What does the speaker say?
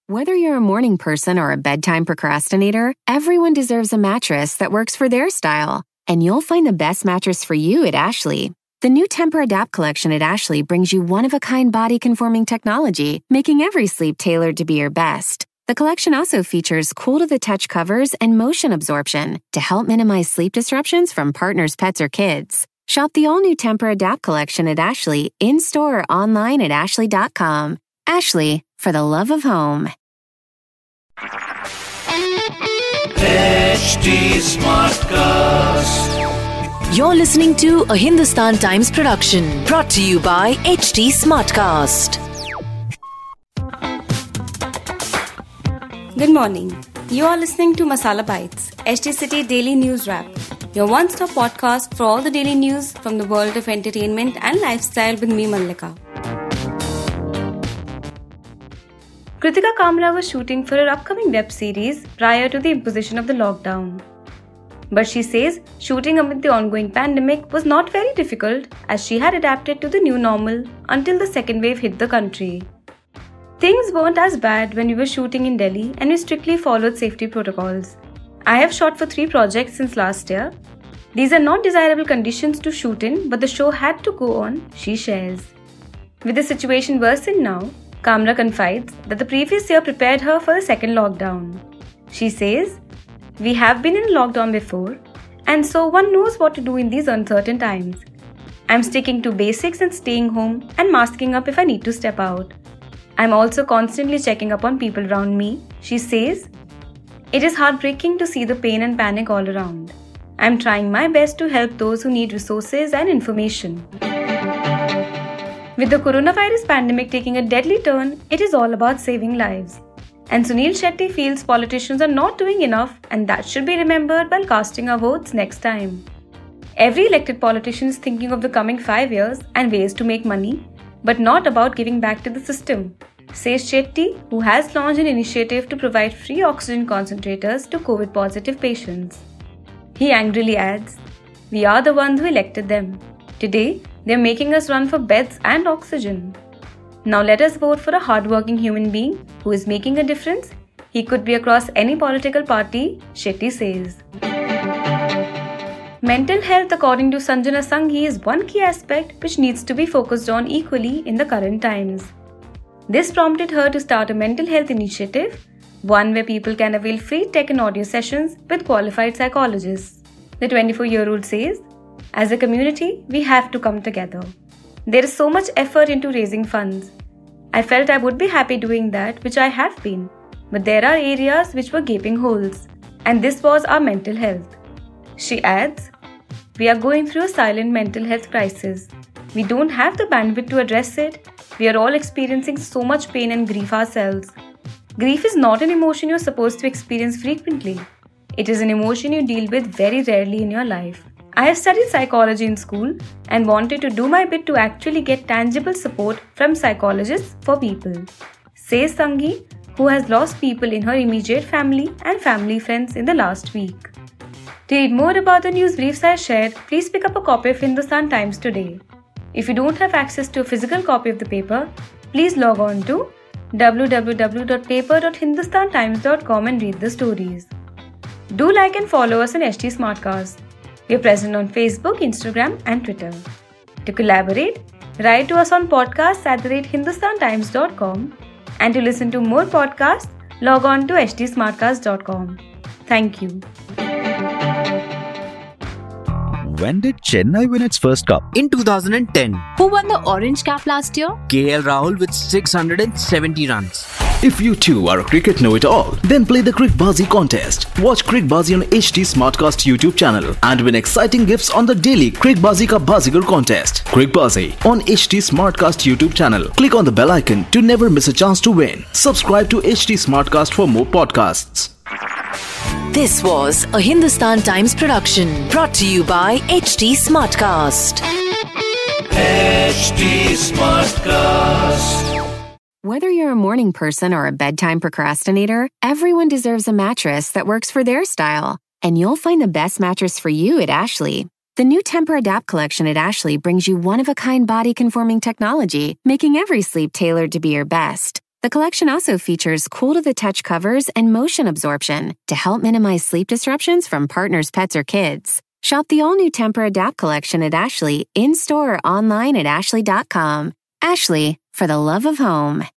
Whether you're a morning person or a bedtime procrastinator, everyone deserves a mattress that works for their style. And you'll find the best mattress for you at Ashley. The new Temper-Adapt collection at Ashley brings you one-of-a-kind body-conforming technology, making every sleep tailored to be your best. The collection also features cool-to-the-touch covers and motion absorption to help minimize sleep disruptions from partners, pets, or kids. Shop the all-new Temper-Adapt collection at Ashley, in-store or online at ashley.com. Ashley, for the love of home. HT Smartcast. You're listening to a Hindustan Times production brought to you by HT Smartcast. Good morning. You are listening to Masala Bites, HT City Daily News Wrap, your one-stop podcast for all the daily news from the world of entertainment and lifestyle with me, Mallika. Kritika Kamra was shooting for her upcoming web series prior to the imposition of the lockdown. But she says shooting amid the ongoing pandemic was not very difficult as she had adapted to the new normal until the second wave hit the country. Things weren't as bad when we were shooting in Delhi and we strictly followed safety protocols. I have shot for 3 projects since last year. These are not desirable conditions to shoot in, but the show had to go on, she shares. With the situation worsened now, Kamra confides that the previous year prepared her for the second lockdown. She says, "We have been in a lockdown before, and so one knows what to do in these uncertain times. I'm sticking to basics and staying home and masking up if I need to step out. I'm also constantly checking up on people around me," she says. "It is heartbreaking to see the pain and panic all around. I'm trying my best to help those who need resources and information." With the coronavirus pandemic taking a deadly turn, it is all about saving lives. And Sunil Shetty feels politicians are not doing enough, and that should be remembered while casting our votes next time. Every elected politician is thinking of the coming 5 years and ways to make money, but not about giving back to the system, says Shetty, who has launched an initiative to provide free oxygen concentrators to COVID-positive patients. He angrily adds, "We are the ones who elected them. Today, they're making us run for beds and oxygen. Now let us vote for a hardworking human being who is making a difference. He could be across any political party," Shetty says. Mental health, according to Sanjana Sanghi, is one key aspect which needs to be focused on equally in the current times. This prompted her to start a mental health initiative, one where people can avail free tech and audio sessions with qualified psychologists. The 24-year-old says, "As a community, we have to come together. There is so much effort into raising funds. I felt I would be happy doing that, which I have been, but there are areas which were gaping holes, and this was our mental health." She adds, "We are going through a silent mental health crisis. We don't have the bandwidth to address it. We are all experiencing so much pain and grief ourselves. Grief is not an emotion you're supposed to experience frequently. It is an emotion you deal with very rarely in your life. I have studied psychology in school and wanted to do my bit to actually get tangible support from psychologists for people," says Sanghi, who has lost people in her immediate family and family friends in the last week. To read more about the news briefs I shared, please pick up a copy of Hindustan Times today. If you don't have access to a physical copy of the paper, please log on to www.paper.hindustantimes.com and read the stories. Do like and follow us on HT Smartcast. We are present on Facebook, Instagram and Twitter. To collaborate, write to us on podcasts@hindustantimes.com, and to listen to more podcasts, log on to htsmartcast.com. Thank you. When did Chennai win its first cup? In 2010, Who won the Orange Cap last year? KL Rahul with 670 runs. If you too are a cricket know-it-all, then play the Crickbazi contest. Watch Crickbazi on HT Smartcast YouTube channel and win exciting gifts on the daily Crickbazi Ka Bazigar contest. Crickbazi on HT Smartcast YouTube channel. Click on the bell icon to never miss a chance to win. Subscribe to HT Smartcast for more podcasts. This was a Hindustan Times production brought to you by HT Smartcast. HT Smartcast. Whether you're a morning person or a bedtime procrastinator, everyone deserves a mattress that works for their style. And you'll find the best mattress for you at Ashley. The new Temper-Adapt collection at Ashley brings you one-of-a-kind body-conforming technology, making every sleep tailored to be your best. The The collection also features cool-to-the-touch covers and motion absorption to help minimize sleep disruptions from partners, pets, or kids. Shop the all-new Temper-Adapt collection at Ashley, in-store or online at ashley.com. Ashley, for the love of home.